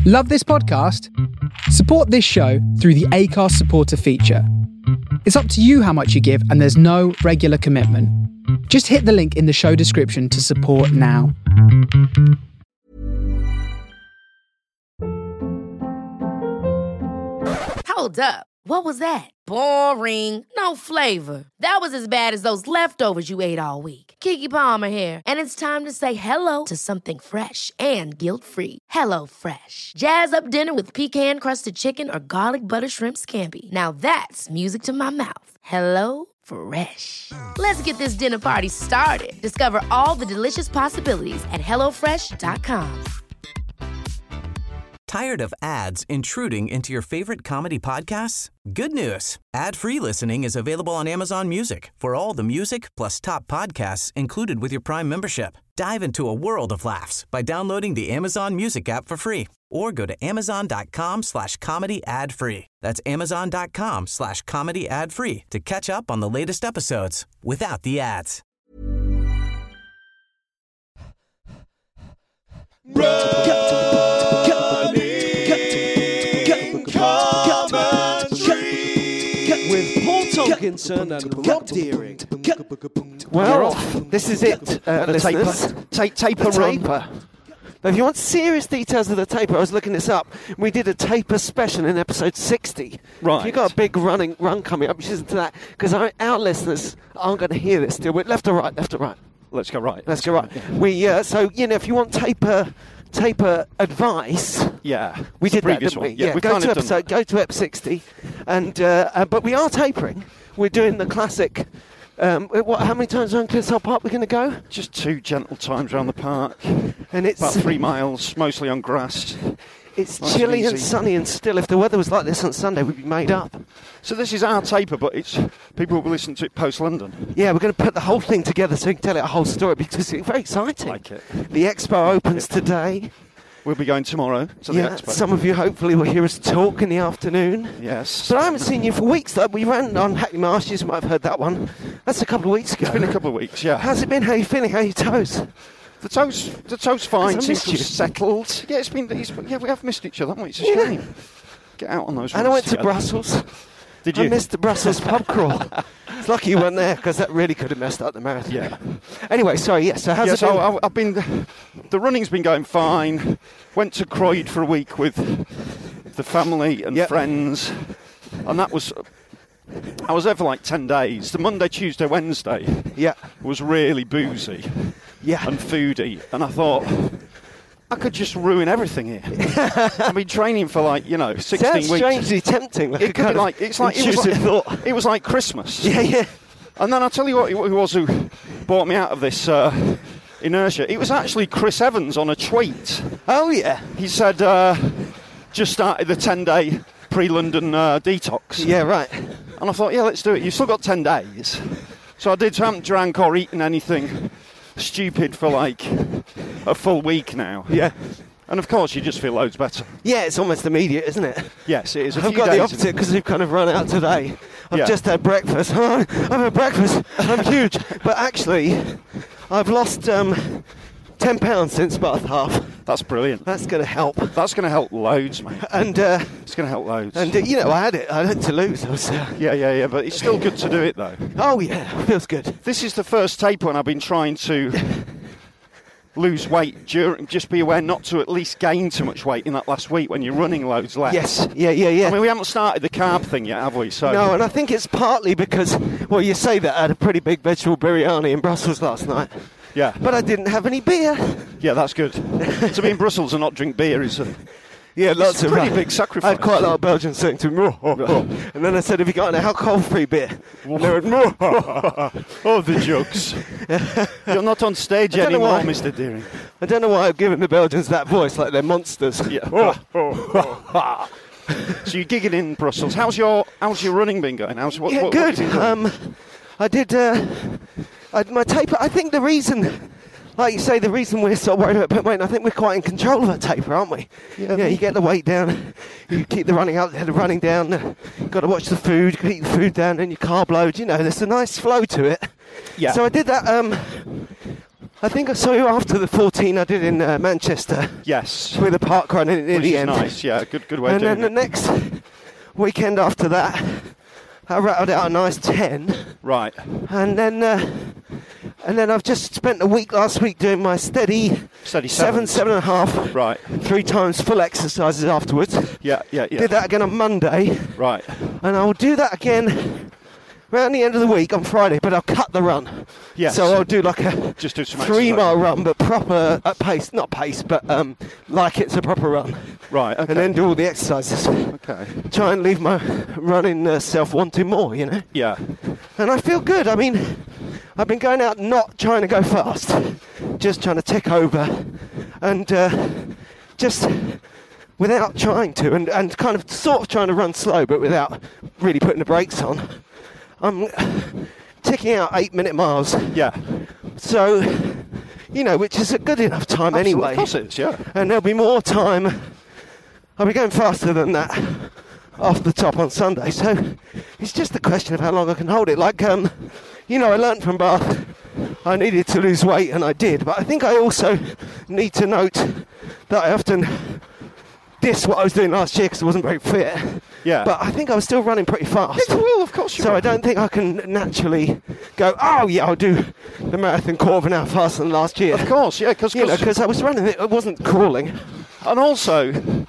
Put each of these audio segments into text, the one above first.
Love this podcast? Support this show through the Acast supporter feature. It's up to you how much you give, and there's no regular commitment. Just hit the link in the show description to support now. Hold up. What was that? Boring. No flavor. That was as bad as those leftovers you ate all week. Keke Palmer here, and it's time to say hello to something fresh and guilt-free. Hello Fresh. Jazz up dinner with pecan-crusted chicken or garlic butter shrimp scampi. Now that's music to my mouth. Hello Fresh. Let's get this dinner party started. Discover all the delicious possibilities at hellofresh.com. Tired of ads intruding into your favorite comedy podcasts? Good news. Ad-free listening is available on Amazon Music for all the music plus top podcasts included with your Prime membership. Dive into a world of laughs by downloading the Amazon Music app for free or go to amazon.com/comedy ad-free. That's amazon.com/comedy ad-free to catch up on the latest episodes without the ads. With Paul Tomkinson and Rob Deering. Well, this is it, listeners. Taper run. Now, if you want serious details of the taper, I was looking this up. We did a taper special in episode 60. Right. If you've got a big run coming up, you should listen to that, because our listeners aren't going to hear this still. We're left or right, left or right. Let's go right. Let's go right. We so if you want taper advice, we did that, didn't we? Yeah, we go to episode 60, and but we are tapering. We're doing the classic. How many times around Clissold Park we're going to go? Just 2 gentle times around the park, and it's about 3 miles, mostly on grass. It's nice chilly and easy. sunny and still. If the weather was like this on Sunday, we'd be made up. So this is our taper, but it's people will listen to it post-London. Yeah, we're going to put the whole thing together so we can tell it a whole story, because it's very exciting. Like it. The Expo opens today. We'll be going tomorrow to the Expo. Some of you hopefully will hear us talk in the afternoon. Yes. But I haven't seen you for weeks. We ran on Hackney Marshes, you might have heard that one. That's a couple of weeks ago. It's been a couple of weeks, yeah. How's it been? How are you feeling? How are your toes? The toes fine. I Seems missed to you. have settled. Yeah, we have missed each other, haven't we? It's a shame. Get out on those. And I went to together. Brussels. Did you? I missed the Brussels pub crawl. It's lucky you weren't there, because that really could have messed up the marathon. Yeah. Anyway, sorry, yes. So how's it been? I've been. The running's been going fine. Went to Croyd for a week with the family and friends, and that was. I was there for like 10 days. The Monday, Tuesday, Wednesday was really boozy and foodie, and I thought I could just ruin everything here. I've been training for 16 Sounds weeks. strangely tempting. It could be like it was like Christmas. Yeah. And then I'll tell you what it was who brought me out of this inertia. It was actually Chris Evans on a tweet. Oh yeah. He said just started the 10-day pre-London detox. Yeah, right. And I thought, yeah, let's do it. You've still got 10 days. So I did. So I haven't drank or eaten anything stupid for like a full week now. Yeah. And of course, you just feel loads better. Yeah, it's almost immediate, isn't it? Yes, it is. I've got the opposite, because we've kind of run out today. I've just had breakfast. I've had breakfast. I'm huge. But actually, I've lost 10 pounds since Bath Half. That's brilliant. That's going to help. That's going to help loads, mate. And it's going to help loads. And I had it. I had to lose. I was, Yeah. But it's still good to do it, though. Oh yeah, feels good. This is the first taper when I've been trying to lose weight. Just be aware not to at least gain too much weight in that last week when you're running loads less. Yes. Yeah. I mean, we haven't started the carb thing yet, have we? So no, and I think it's partly because, well, you say that I had a pretty big vegetable biryani in Brussels last night. Yeah. But I didn't have any beer. Yeah, that's good. To be in Brussels and not drink beer is lots of pretty big sacrifice. I had quite a lot of Belgians saying to me, and then I said, have you got an alcohol-free beer? And they went, oh, the jugs. You're not on stage anymore, Mr. Deering. I don't know why I've given the Belgians that voice, like they're monsters. Yeah. So you're gigging in Brussels. How's your running been going? Good. What have you been doing? I did my taper. I think the reason, like you say, the reason we're so worried about putting weight, I think we're quite in control of our taper, aren't we? Yeah. You get the weight down, you keep the running up, the running down. You've got to watch the food, keep the food down, and your carb load. There's a nice flow to it. Yeah. So I did that. I think I saw you after the 14 I did in Manchester. Yes. With a park run in the Which is end. nice, yeah, good way of doing And then the next weekend after that, I rattled out a nice 10. Right. And then I've just spent a week last week doing my steady 7.5. Right. 3 times full exercises afterwards. Yeah. Did that again on Monday. Right. And I'll do that again around the end of the week on Friday, but I'll cut the run. Yes. So I'll do like a Just do some 3-mile run, but proper at pace, not pace, but like it's a proper run. Right, okay. And then do all the exercises. Okay. Try and leave my running self wanting more, you know? Yeah. And I feel good. I mean, I've been going out not trying to go fast, just trying to tick over and just without trying to, and kind of sort of trying to run slow, but without really putting the brakes on. I'm ticking out 8-minute miles. Yeah. So, you know, which is a good enough time anyway. Of course it is, yeah. And there'll be more time. I'll be going faster than that off the top on Sunday. So it's just a question of how long I can hold it. Like, you know, I learnt from Bath I needed to lose weight, and I did. But I think I also need to note that I often diss what I was doing last year because I wasn't very fit. Yeah. But I think I was still running pretty fast. It will, of course you will. So I don't think I can naturally go, oh yeah, I'll do the marathon quarter of an hour faster than last year. Of course, yeah, because I was running it, I wasn't crawling. And also,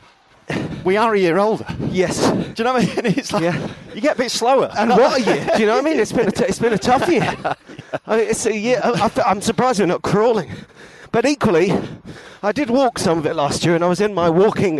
we are a year older. Yes. Do you know what I mean? It's like you get a bit slower. And what a year? Do you know what I mean? It's been a tough year. I mean, it's a year. I'm surprised we're not crawling. But equally, I did walk some of it last year, and I was in my walking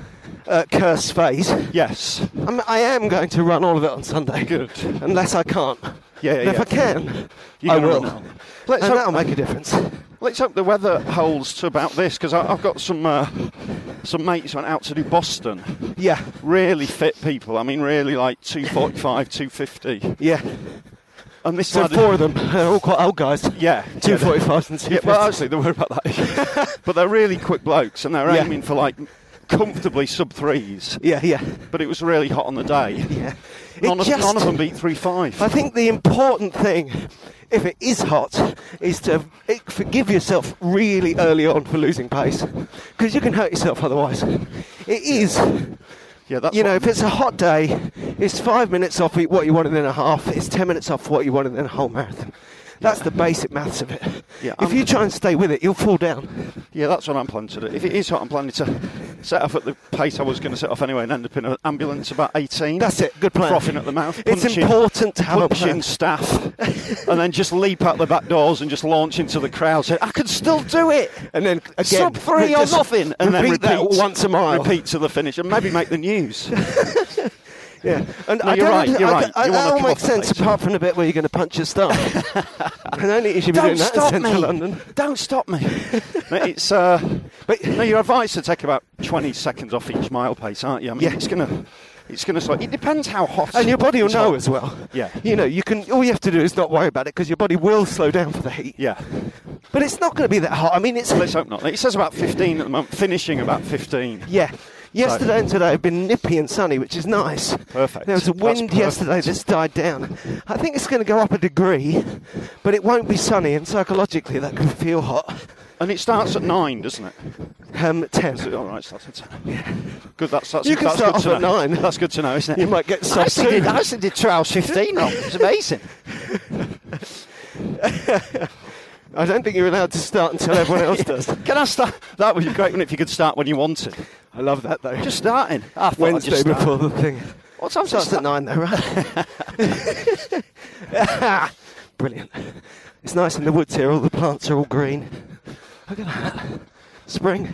curse phase. Yes. I am going to run all of it on Sunday. Good. Unless I can't. Yeah. If I can, I will. And that'll make a difference. Let's hope the weather holds to about this, because I've got some mates who went out to do Boston. Yeah. Really fit people. I mean, really like 245, 250. Yeah. And this So 4 of them, they're all quite old guys. Yeah. 245s and 250s. Yeah, well, actually, they were about that. But they're really quick blokes, and they're aiming for like comfortably sub-3s. Yeah. But it was really hot on the day. Yeah. None of them beat 3.5. I think the important thing, if it is hot, is to forgive yourself really early on for losing pace, because you can hurt yourself otherwise. It is. Yeah, that's if it's a hot day, it's 5 minutes off what you wanted in a half. It's 10 minutes off what you wanted in a whole marathon. That's the basic maths of it. Yeah, if you try and stay with it, you'll fall down. Yeah, that's what I'm planning to do. If it is hot, I'm planning to set off at the pace I was going to set off anyway and end up in an ambulance about 18. That's it, good plan. Frothing at the mouth. It's important to have a plan. Punching staff. And then just leap out the back doors and just launch into the crowd. Say, I can still do it. And then again, sub-3 or nothing. And then repeat that once a mile. Repeat to the finish and maybe make the news. Yeah, and no, you're right. That all makes sense apart from the bit where you're going to punch your staff. I don't think you should be doing that in central London. Don't stop me. It's but no, you're advised to take about 20 seconds off each mile pace, aren't you? I mean, it's gonna slow. It depends how hot. And your body will know as well. Yeah. You can. All you have to do is not worry about it, because your body will slow down for the heat. Yeah. But it's not going to be that hot. I mean, it's. Let's hope not. It says about 15 at the moment. Finishing about 15. Yeah. Yesterday and today have been nippy and sunny, which is nice. Perfect. There was a wind yesterday that's died down. I think it's going to go up a degree, but it won't be sunny, and psychologically that can feel hot. And it starts at 9, doesn't it? 10. All right, starts at 10. Yeah. Good. That's you can start off at 9. That's good to know, isn't it? You might get soft I actually did 2 hours 15 wrong. It's amazing. I don't think you're allowed to start until everyone else does. Can I start? That would be great, wouldn't it, if you could start when you wanted. I love that, though. Just starting. Wednesday before the thing. What time starts at 9, though, right? Brilliant. It's nice in the woods here. All the plants are all green. Look at that. Spring.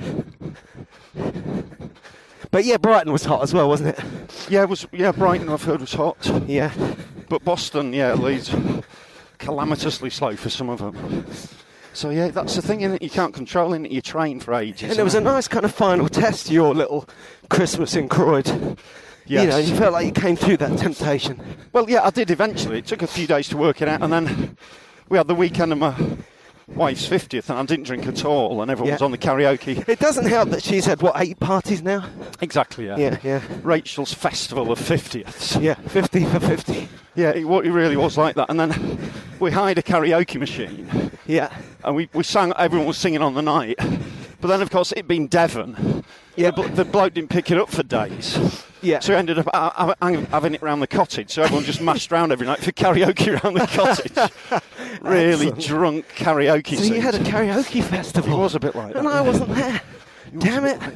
But yeah, Brighton was hot as well, wasn't it? Yeah, Brighton I've heard was hot. Yeah. But Boston, leads calamitously slow for some of them. So yeah, that's the thing, isn't it? You can't control it. You train for ages. And there was a nice kind of final test to your little Christmas in Croyd. Yes. You felt like you came through that temptation. Well, yeah, I did eventually. It took a few days to work it out, and then we had the weekend of my wife's 50th, and I didn't drink at all, and everyone was on the karaoke. It doesn't help that she's had, 8 parties now? Exactly, yeah. Yeah. Rachel's festival of 50ths. Yeah, 50 for 50. Yeah, it really was like that. And then we hired a karaoke machine. Yeah. and we sang. Everyone was singing on the night, but then of course it being Devon, the bloke didn't pick it up for days. Yeah. So we ended up having it around the cottage. So everyone just mashed around every night for karaoke around the cottage. Really drunk karaoke. So you had a karaoke festival. It was a bit like that. And I wasn't there. Damn it.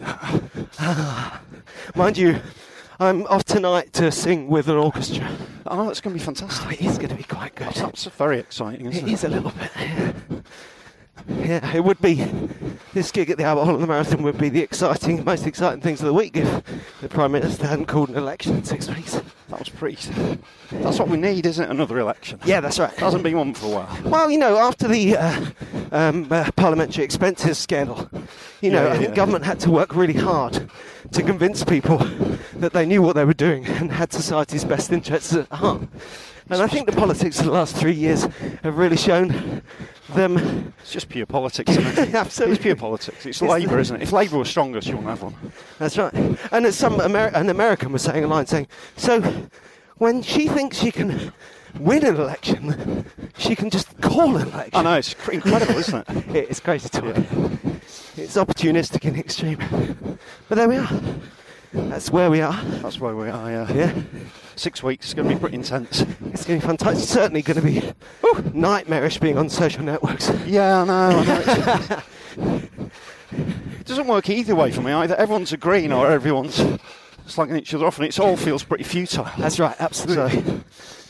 Mind you, I'm off tonight to sing with an orchestra. Oh, that's going to be fantastic. Oh, it is going to be quite good. That's very exciting, isn't it? It is a little bit. Yeah, it would be. This gig at the Albert Hall of the Marathon would be the most exciting things of the week if the Prime Minister hadn't called an election in 6 weeks. That was pretty. That's what we need, isn't it? Another election. Yeah, that's right. Hasn't been one for a while. Well, after the parliamentary expenses scandal, I think government had to work really hard to convince people that they knew what they were doing and had society's best interests at heart. And I think the politics of the last 3 years have really shown them. It's just pure politics, isn't it? Absolutely. It's pure politics. It's Labour, isn't it? If Labour was strongest, you wouldn't have one. That's right. And as an American was saying a line saying, so when she thinks she can win an election, she can just call an election. I know, it's incredible, isn't it? It is crazy talk. Yeah. It's opportunistic and extreme. But there we are. That's where we are. That's where we are, yeah. Yeah. 6 weeks, it's going to be pretty intense. It's going to be fantastic. It's certainly going to be nightmarish being on social networks. Yeah, I know. It doesn't work either way for me. Either everyone's agreeing or everyone's slagging each other off, and it all feels pretty futile. That's right, absolutely.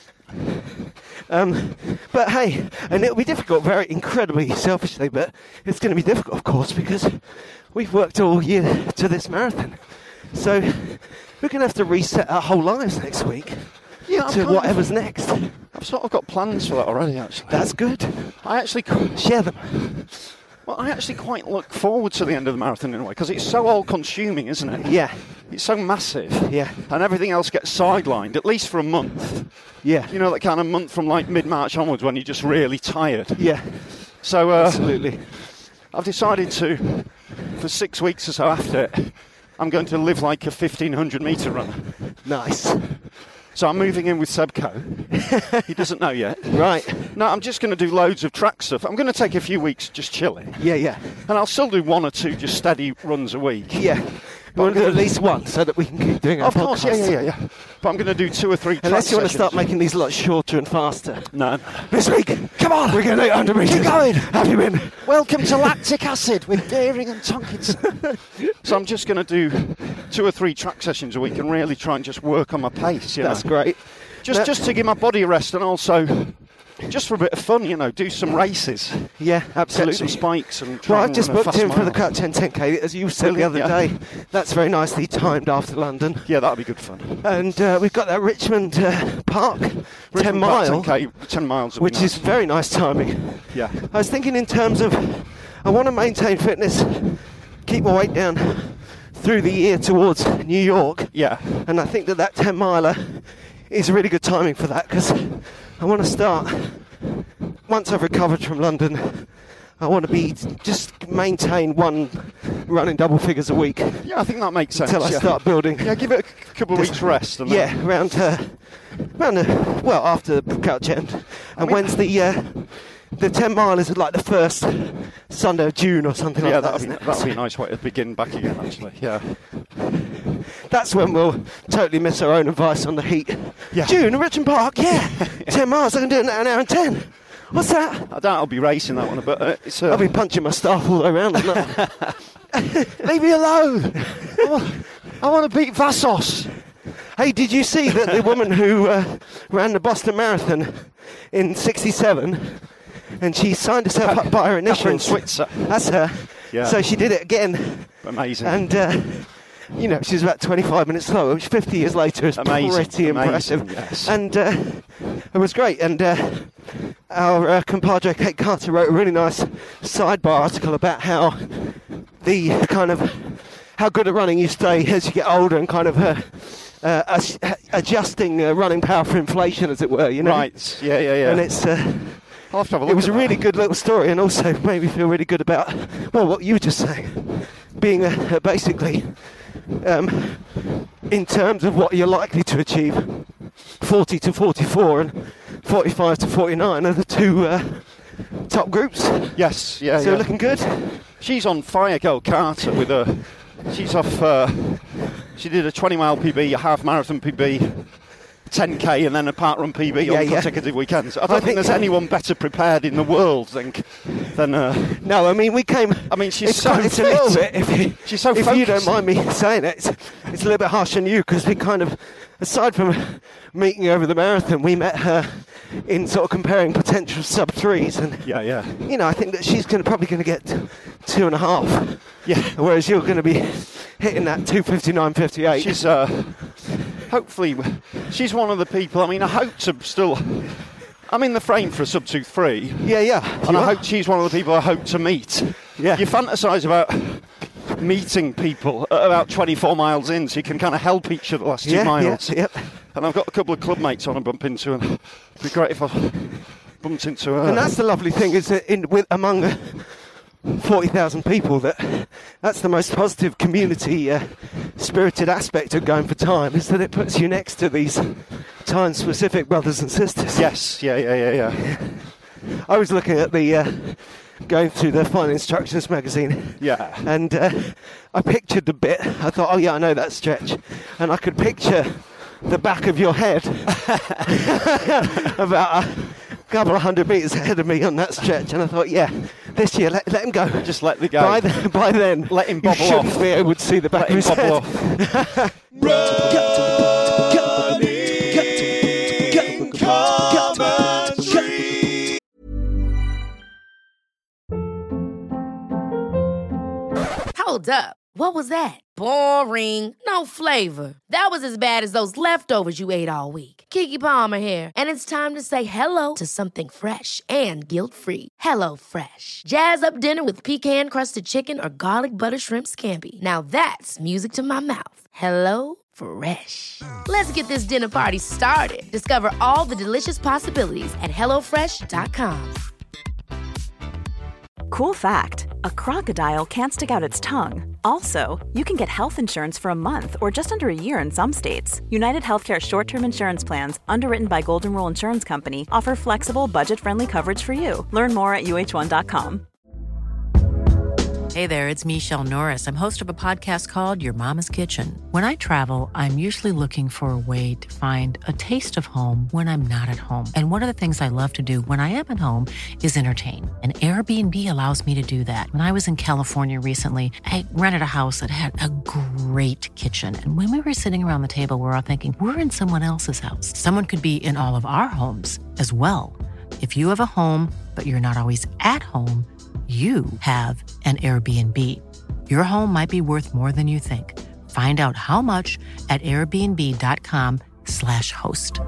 But hey, and it'll be difficult, very incredibly selfishly, but it's going to be difficult, of course, because we've worked all year to this marathon. So we're going to have to reset our whole lives next week to whatever's next. I've sort of got plans for that already, actually. That's good. I actually share them. Well, I actually quite look forward to the end of the marathon in a way, because it's so all-consuming, isn't it? Yeah. It's so massive. Yeah. And everything else gets sidelined, at least for a month. Yeah. You know, that kind of month from like mid-March onwards when you're just really tired. Yeah. So, absolutely. I've decided to, for 6 weeks or so after it, I'm going to live like a 1,500 metre runner. Nice. So I'm moving in with Sebco. He doesn't know yet. Right. No, I'm just going to do loads of track stuff. I'm going to take a few weeks just chilling. Yeah, yeah. And I'll still do 1 or 2 just steady runs a week. Yeah. We want to do at least one so that we can keep doing our podcast. Of course, yeah. But I'm going to do 2 or 3 track Unless you want to sessions. start making these a lot shorter and faster. No. This week, come on, we're going to 800 metres. Keep going. Have you been? Welcome to Lactic Acid with Deering and Tonkinson. So I'm just going to do 2 or 3 track sessions a week and really try and just work on my pace. That's great. Just to give my body a rest, and also just for a bit of fun, do some races. Yeah, absolutely. Get some spikes and try Well, I've and just run a booked fast in for the mile. Cut 10K, as you said the other day. That's very nicely timed after London. Yeah, that'll be good fun. And we've got that Richmond Park 10 mile, 10K, 10 miles, which is very nice timing. Yeah. I was thinking in terms of, I want to maintain fitness, keep my weight down through the year towards New York. Yeah. And I think that 10 miler is really good timing for that, because I want to start, once I've recovered from London, I want to just maintain one running double figures a week. Yeah, I think that makes sense. Until I start building. Yeah, give it a couple of weeks rest. And yeah, after the Couch End. And when's the 10 mile is like the first Sunday of June or something like that, isn't it? That'd be a nice way to begin back again, actually. Yeah. That's when we'll totally miss our own advice on the heat. Yeah. June, Richmond Park, yeah. 10 miles, I can do it in an hour and 10. What's that? I doubt I'll be racing that one, but it's... I'll be punching my staff all the way around. Leave me alone. I want to beat Vassos. Hey, did you see that the woman who ran the Boston Marathon in '67, and she signed herself up by her initials? Switzer. That's her. Yeah. So she did it again. Amazing. And she was about 25 minutes slower, which 50 years later is pretty impressive. Yes. And it was great. And our compadre Kate Carter wrote a really nice sidebar article about how the kind of how good at running you stay as you get older, and kind of adjusting running power for inflation, as it were. Right. Yeah. And it's. I'll have to have a look it was at a really that. good little story, and also made me feel really good about, what you were just saying, being basically, in terms of what you're likely to achieve, 40 to 44 and 45 to 49 are the top groups. Yes, yeah. So looking good. She's on fire, girl Carter, with her. She's off. She did a 20-mile PB, a half marathon PB, 10k, and then a parkrun PB on consecutive weekends. I don't think there's anyone better prepared in the world than. No, I mean we came. I mean she's it's so it's fit. a little bit. She's so if focused. you don't mind me saying it, it's a little bit harsh on you because we kind of, aside from meeting over the marathon, we met her in sort of comparing potential sub 3s, and yeah. You know, I think that she's probably going to get 2.5. Yeah. Whereas you're going to be hitting that 2:59.58. She's hopefully she's one of the people. I mean, I hope to still. I'm in the frame for a sub 2:3. Yeah. And I hope she's one of the people I hope to meet. Yeah. You fantacise about meeting people at about 24 miles in, so you can kind of help each other the last 2 miles. Yeah. And I've got a couple of club mates I want to bump into, and it'd be great if I bumped into her. And that's the lovely thing, is that among the 40,000 people, that's the most positive community spirited aspect of going for time, is that it puts you next to these time specific brothers and sisters. Yes, yeah. I was looking at the going through the Fine Instructions magazine. Yeah. And I pictured the bit. I thought, oh yeah, I know that stretch. And I could picture the back of your head about a couple of 100 metres ahead of me on that stretch. And I thought, yeah, this year, let him go. Just let the go. By then, let him you bobble shouldn't off. be able to see the back of his head. Off. Hold up. What was that? Boring. No flavor. That was as bad as those leftovers you ate all week. Keke Palmer here, and it's time to say hello to something fresh and guilt-free. Hello Fresh. Jazz up dinner with pecan-crusted chicken or garlic butter shrimp scampi. Now that's music to my mouth. Hello Fresh. Let's get this dinner party started. Discover all the delicious possibilities at hellofresh.com. Cool fact, a crocodile can't stick out its tongue. Also, you can get health insurance for a month or just under a year in some states. United Healthcare short-term insurance plans, underwritten by Golden Rule Insurance Company, offer flexible, budget-friendly coverage for you. Learn more at uh1.com. Hey there, it's Michelle Norris. I'm host of a podcast called Your Mama's Kitchen. When I travel, I'm usually looking for a way to find a taste of home when I'm not at home. And one of the things I love to do when I am at home is entertain. And Airbnb allows me to do that. When I was in California recently, I rented a house that had a great kitchen. And when we were sitting around the table, we were all thinking, we're in someone else's house. Someone could be in all of our homes as well. If you have a home, but you're not always at home, you have an Airbnb. Your home might be worth more than you think. Find out how much at airbnb.com/host.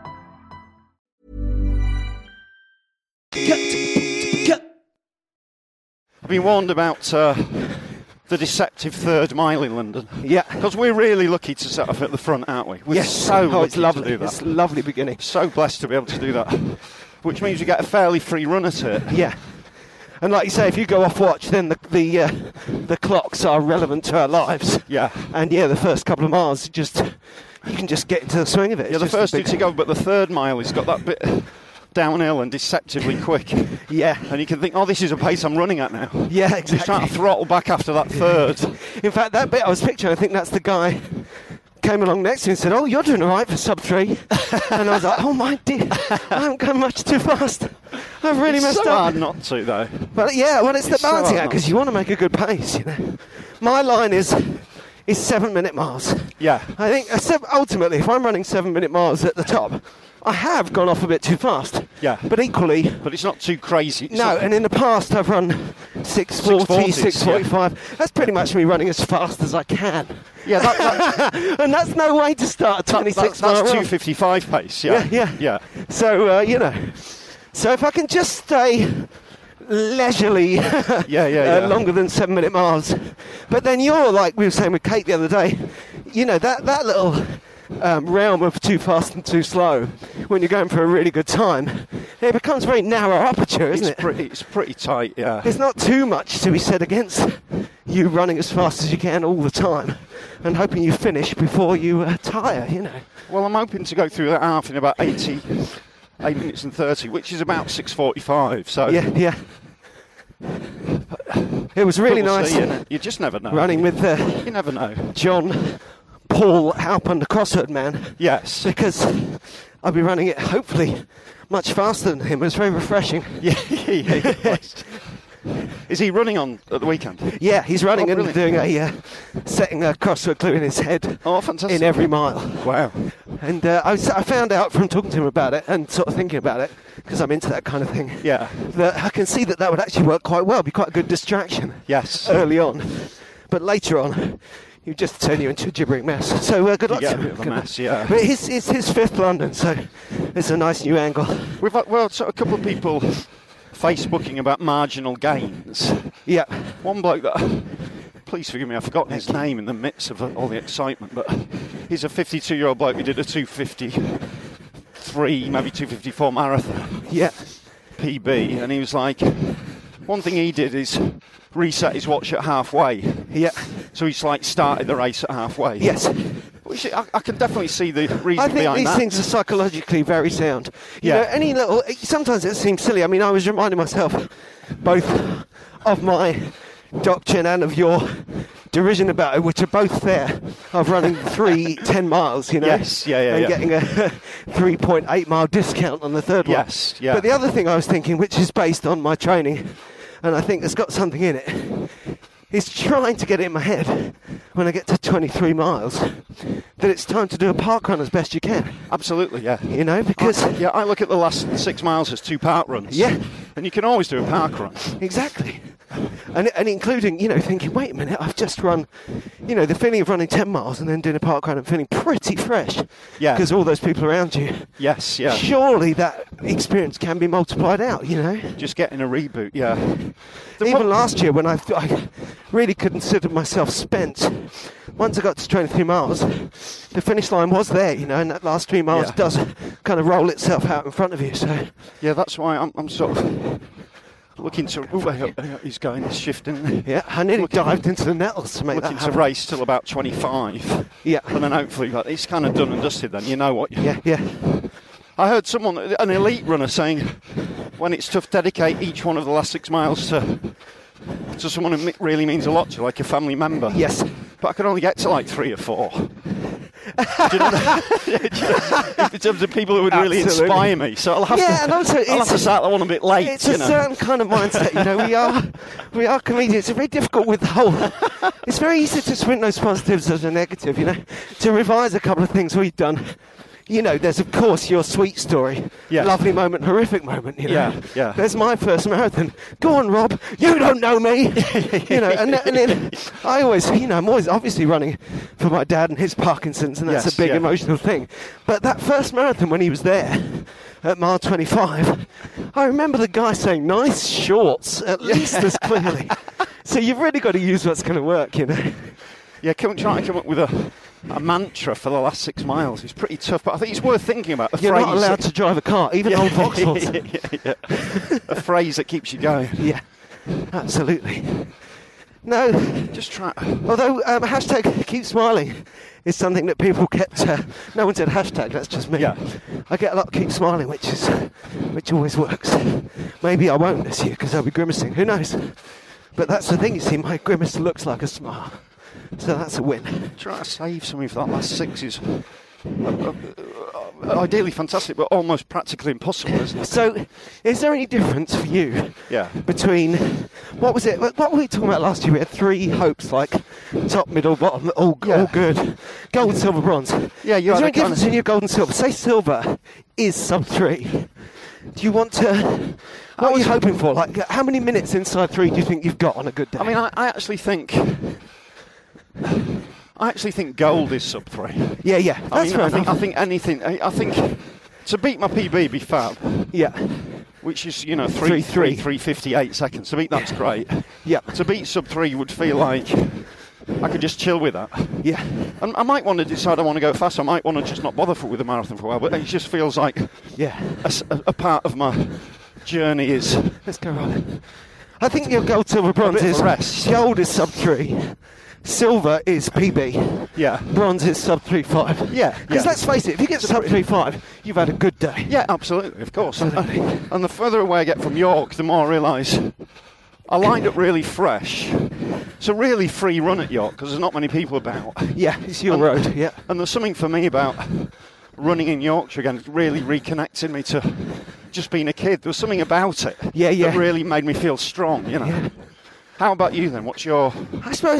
I've been warned about the deceptive third mile in London. Yeah. Because we're really lucky to set off at the front, aren't we? We're so lucky it's lovely. to do that. It's a lovely beginning. So blessed to be able to do that. Which means you get a fairly free run at it. Yeah. And like you say, if you go off watch, then the clocks are relevant to our lives. Yeah. And yeah, the first couple of miles, you can just get into the swing of it. Yeah, the first two to go, but the third mile has got that bit downhill and deceptively quick. Yeah. And you can think, oh, this is a pace I'm running at now. Yeah, exactly. Just trying to throttle back after that third. In fact, that bit I was picturing, I think that's the guy came along next to me and said, oh, you're doing all right for sub 3. And I was like, oh my dear, I haven't gone much too fast. I've really messed so up. hard not to, though. But yeah, well, it's the so balancing hard act, because you want to make a good pace, you know. My line is 7-minute miles. Yeah. I think ultimately, if I'm running 7-minute miles at the top, I have gone off a bit too fast. Yeah. But equally... But it's not too crazy. And in the past I've run 6:40, 6:45. Yeah. That's pretty much me running as fast as I can. Yeah, and that's no way to start a 26 mile That's run. 2:55 pace, yeah. Yeah. So, so if I can just stay leisurely longer than 7-minute miles. But then you're, like we were saying with Kate the other day, you know, that little... realm of too fast and too slow, when you're going for a really good time, it becomes very narrow aperture, isn't it? It's pretty tight, yeah. There's not too much to be said against you running as fast as you can all the time and hoping you finish before you tire, you know. Well, I'm hoping to go through that half in about 80 8 minutes and 30, which is about 6:45. So Yeah. It was really we'll nice. see, innit? You just never know. Running with You never know. John Paul Halpern, the crossword man. Yes. Because I'll be running it hopefully much faster than him. It was very refreshing. Yeah. Is he running on at the weekend? Yeah, he's running and brilliant. doing setting a crossword clue in his head. Oh, fantastic. In every mile. Wow. And I found out from talking to him about it and sort of thinking about it, because I'm into that kind of thing, Yeah. that I can see that would actually work quite well, be quite a good distraction. Yes. Early on. But later on, you just turn you into a gibbering mess. So good luck You to get a him. bit of a mess, yeah. But it's his fifth London, so it's a nice new angle. We've had, so a couple of people Facebooking about marginal gains. Yeah. One bloke that, please forgive me, I've forgotten his name in the midst of all the excitement, but he's a 52-year-old bloke who did a 2:53, maybe 2:54 marathon. Yeah. PB, and he was like, one thing he did is reset his watch at halfway. Yeah. So he's like started the race at halfway. Yes. Which I can definitely see the reason I think behind these that. things are psychologically very sound. You know, any little... Sometimes it seems silly. I mean, I was reminding myself both of my doctrine and of your derision about it, which are both fair, of running 10 miles, you know? Yes, and getting a 3.8 mile discount on the third one. Yes, yeah. But the other thing I was thinking, which is based on my training, and I think it's got something in it, is trying to get it in my head when I get to 23 miles that it's time to do a park run as best you can. Absolutely, yeah. You know, because... I look at the last 6 miles as 2 park runs. Yeah. And you can always do a park run. Exactly. And including, you know, thinking, wait a minute, I've just run, you know, the feeling of running 10 miles and then doing a park run and feeling pretty fresh. Yeah. Because all those people around you. Yes, yeah. Surely that experience can be multiplied out, you know? Just getting a reboot, yeah. Even last year when I really considered myself spent, once I got to 23 miles, the finish line was there, you know, and that last 3 miles does kind of roll itself out in front of you, so... Yeah, that's why I'm sort of looking to... he's going, he's shifting. Yeah, I nearly dived into the nettles to make that Looking happen. to race till about 25. Yeah. And then hopefully it's kind of done and dusted then, you know what... Yeah. I heard an elite runner saying when it's tough, dedicate each one of the last 6 miles to someone who really means a lot to you, like a family member. Yes. But I can only get to like 3 or 4. Do you know in terms of people who would really inspire me. So I'll have to start that one a bit late. It's a certain kind of mindset, you know. We are comedians. It's very difficult with the whole... It's very easy to sprint those positives as a negative, you know. To revise a couple of things we've done. You know, there's of course your sweet story, lovely moment, horrific moment. You know, yeah. There's my first marathon. Go on, Rob. You don't know me. You know, and then I always, you know, I'm always obviously running for my dad and his Parkinson's, and that's a big emotional thing. But that first marathon when he was there at mile 25, I remember the guy saying, "Nice shorts," at least as clearly. So you've really got to use what's going to work, you know. Yeah, trying to come up with a mantra for the last 6 miles is pretty tough, but I think it's worth thinking about. You're not allowed to drive a car, even old Vauxhalls. A phrase that keeps you going. Yeah, absolutely. No, just try. Although hashtag keep smiling is something that people get. No one said hashtag. That's just me. Yeah. I get a lot of keep smiling, which always works. Maybe I won't this year because I'll be grimacing. Who knows? But that's the thing. You see, my grimace looks like a smile. So that's a win. Try to save something for that last 6 is ideally fantastic, but almost practically impossible, isn't it? So, is there any difference for you between, what was it, what were we talking about last year? We had 3 hopes, like top, middle, bottom, all good. Gold, silver, bronze. Yeah, you Is had there a any difference in your gold and silver? Say silver is sub 3. Do you want to... What are you hoping for? Like, how many minutes inside 3 do you think you've got on a good day? I mean, I actually think gold is sub 3. Yeah. That's fair enough. I think anything. I think to beat my PB be fab. Yeah. Which is 3:58 seconds. To beat that's great. Yeah. To beat sub 3 would feel like I could just chill with that. Yeah. And I might want to decide I want to go fast. I might want to just not bother with the marathon for a while. But it just feels like a part of my journey is. Let's go on. I think your gold, silver, bronze is rest. Gold is sub 3. silver is PB. Yeah. Bronze is sub 3.5. Yeah. Because let's face it, if you get sub 3.5, you've had a good day. Yeah, absolutely, of course. And the further away I get from York, the more I realise I lined up really fresh. It's a really free run at York because there's not many people about. Yeah, it's your road, yeah. And there's something for me about running in Yorkshire again. It really reconnected me to just being a kid. There was something about it that really made me feel strong, you know. Yeah. How about you then? What's your... I suppose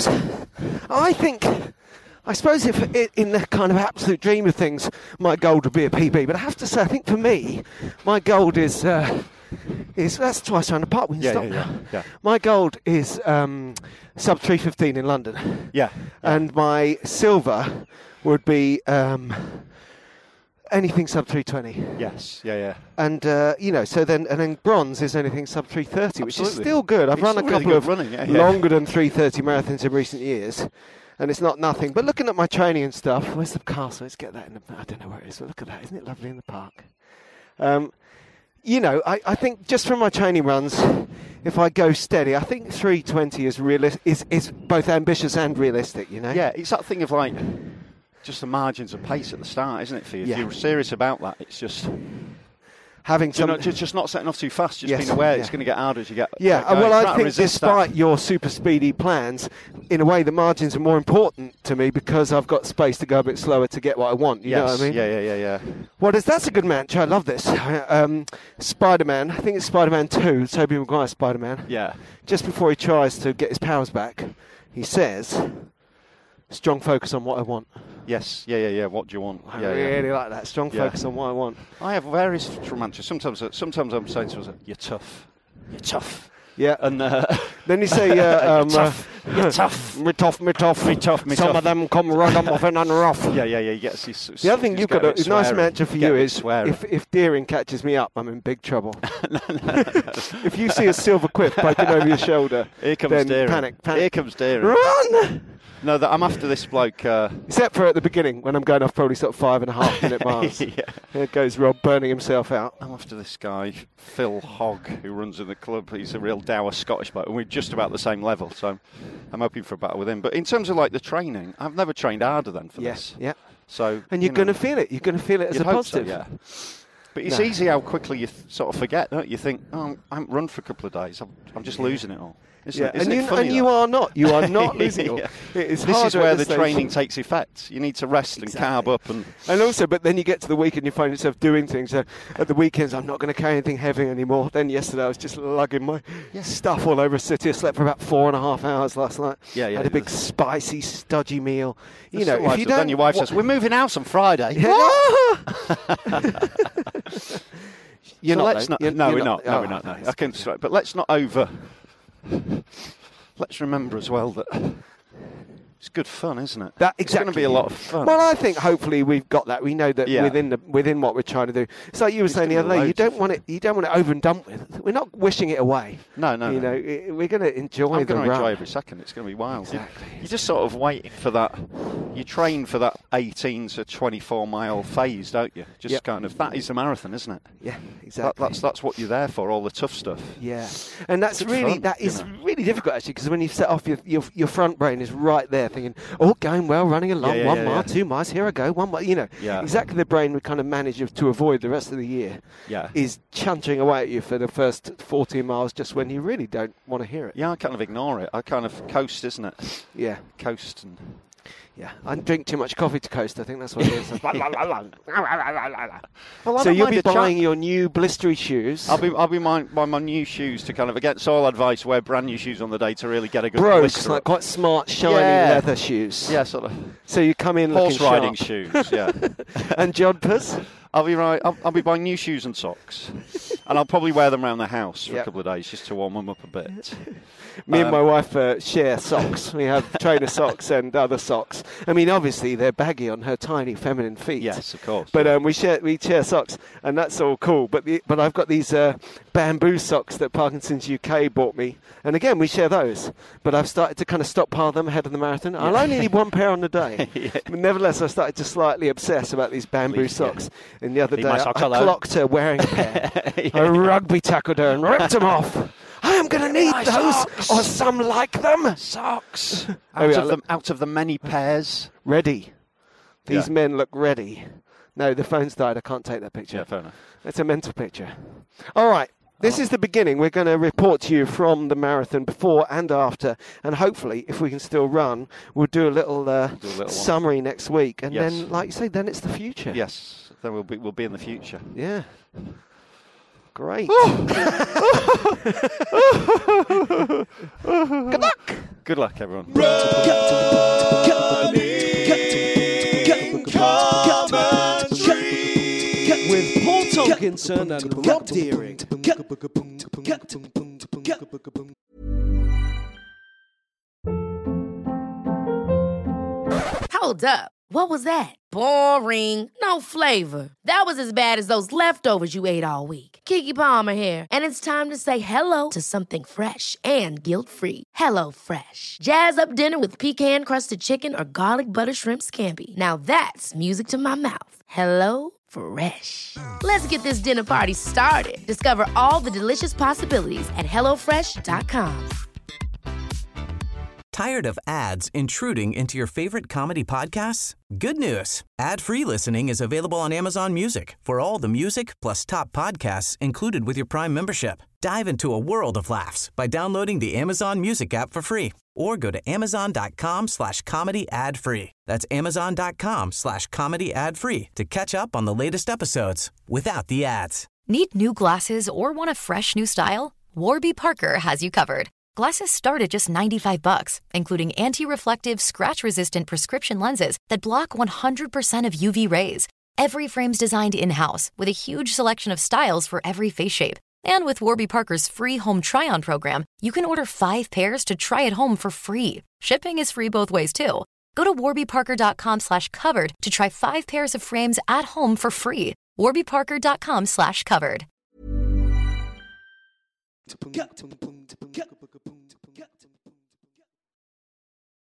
if in the kind of absolute dream of things, my goal would be a PB. But I have to say, I think for me, my goal is that's twice around the park. We can stop now. Yeah. My goal is sub 3:15 in London. Yeah. And my silver would be anything sub 3:20. Yes. Yeah. And so then bronze is anything sub 3:30, which is still good. I've run a couple really of longer than 3:30 marathons in recent years. And it's not nothing. But looking at my training and stuff, where's the castle? Let's get that in the... I don't know where it is, but look at that. Isn't it lovely in the park? I think just from my training runs, if I go steady, I think 3:20 is both ambitious and realistic, you know? Yeah, it's that thing of like just the margins of pace at the start, isn't it, for you? Yeah. If you're serious about that, it's just... having some... just not setting off too fast, just being aware it's going to get harder as you get... Yeah, going. I think despite your super speedy plans, in a way the margins are more important to me because I've got space to go a bit slower to get what I want, you know what I mean? Yeah. Well, that's a good mantra, I love this. Spider-Man, I think it's Spider-Man 2, Tobey Maguire Spider-Man. Yeah. Just before he tries to get his powers back, he says, strong focus on what I want. Yes, yeah. What do you want? I really like that. Strong focus on what I want. I have various mantras. Sometimes I'm saying to myself, "You're tough. You're tough." Yeah. And then you say, You're tough. You're tough. Me tough. Some of them come right up off and rough. Yeah. You get the other thing you've got a nice mantra for you is if Deering catches me up, I'm in big trouble. No. If you see a silver quip poking over your shoulder, here comes then Deering. panic. Here comes Deering. Run! No, I'm after this bloke. Except for at the beginning, when I'm going off probably sort of 5.5 minute miles. Yeah. Here goes Rob burning himself out. I'm after this guy, Phil Hogg, who runs in the club. He's a real dour Scottish bloke, and we're just about the same level, so I'm hoping for a battle with him. But in terms of like the training, I've never trained harder than for this. Yeah. So, and you're going to feel it. You're going to feel it as a positive. So, yeah. But it's easy how quickly you sort of forget, don't you? You think, I haven't run for a couple of days. I'm just losing it all. Isn't it funny, you are not. You are not losing it all. This is where the training takes effect. You need to rest and carb up. And also, but then you get to the weekend, you find yourself doing things. At the weekends, I'm not going to carry anything heavy anymore. Then yesterday, I was just lugging my stuff all over a city. I slept for about 4.5 hours last night. Yeah. Had a big, spicy, stodgy meal. You know, if you don't... Then your wife says, we're moving house on Friday. Yeah. We're not. No, we're not. I can. But let's not over... Let's remember as well that it's good fun, isn't it? It's going to be a lot of fun. Well, I think hopefully we've got that. We know that within what we're trying to do. It's like you were saying the other day. You don't want it over and done with. We're not wishing it away. No. You know, we're going to enjoy I'm going to enjoy run. every second. It's going to be wild. Exactly. You're just sort of waiting for that. You train for that 18 to 24 mile phase, don't you? Just kind of. That is a marathon, isn't it? Yeah, exactly. That's what you're there for. All the tough stuff. Yeah, and that's really fun, really difficult actually, because when you set off, your front brain is right there thinking, going well, running along, 1 mile, 2 miles, here I go, 1 mile, exactly the brain we kind of manage to avoid the rest of the year is chuntering away at you for the first 14 miles just when you really don't want to hear it. Yeah, I kind of ignore it. I kind of coast, isn't it? Yeah. Coast and... Yeah, I drink too much coffee to coast. I think that's what it is. Well, so you'll be buying your new blistery shoes. I'll be buying my new shoes to kind of, against all advice, wear brand new shoes on the day to really get a good blister. Like quite smart, shiny leather shoes. Yeah, sort of. So you come in horse looking riding sharp. shoes. Yeah. And jodhpurs. I'll be buying new shoes and socks, and I'll probably wear them around the house for a couple of days just to warm them up a bit. Me and my wife share socks. We have trainer socks and other socks. I mean, obviously they're baggy on her tiny feminine feet. Yes, of course. But we share socks, and that's all cool. But I've got these bamboo socks that Parkinson's UK bought me, and again we share those. But I've started to kind of stockpile them ahead of the marathon. Yeah. I'll only need one pair on the day. But nevertheless, I started to slightly obsess about these bamboo socks. And the other day, I clocked her wearing a pair. I rugby tackled her and ripped them off. I am going to need My those, socks. or some like them. Socks. There we are. Out of the many pairs. Ready. These Yeah. men look ready. No, the phone's died. I can't take that picture. Yeah, fair enough. It's a mental picture. All right. This is the beginning. We're going to report to you from the marathon before and after. And hopefully, if we can still run, we'll do a little one. summary next week. And Yes. then, like you say, then it's the future. Yes, then we'll be in the future. Yeah. Great. Good luck. Good luck, everyone. With Paul Tomkinson and Rob Deering. Hold up. What was that? Boring. No flavor. That was as bad as those leftovers you ate all week. Keke Palmer here, and it's time to say hello to something fresh and guilt-free. Hello Fresh. Jazz up dinner with pecan-crusted chicken or garlic butter shrimp scampi. Now that's music to my mouth. Hello Fresh. Let's get this dinner party started. Discover all the delicious possibilities at hellofresh.com. Tired of ads intruding into your favorite comedy podcasts? Good news. Ad-free listening is available on Amazon Music for all the music plus top podcasts included with your Prime membership. Dive into a world of laughs by downloading the Amazon Music app for free or go to amazon.com/comedy ad-free. That's amazon.com/comedy ad-free to catch up on the latest episodes without the ads. Need new glasses or want a fresh new style? Warby Parker has you covered. Glasses start at just $95, including anti-reflective, scratch-resistant prescription lenses that block 100% of UV rays. Every frame's designed in-house with a huge selection of styles for every face shape. And with Warby Parker's free home try-on program, you can order 5 pairs to try at home for free. Shipping is free both ways, too. Go to warbyparker.com/covered to try 5 pairs of frames at home for free. warbyparker.com/covered.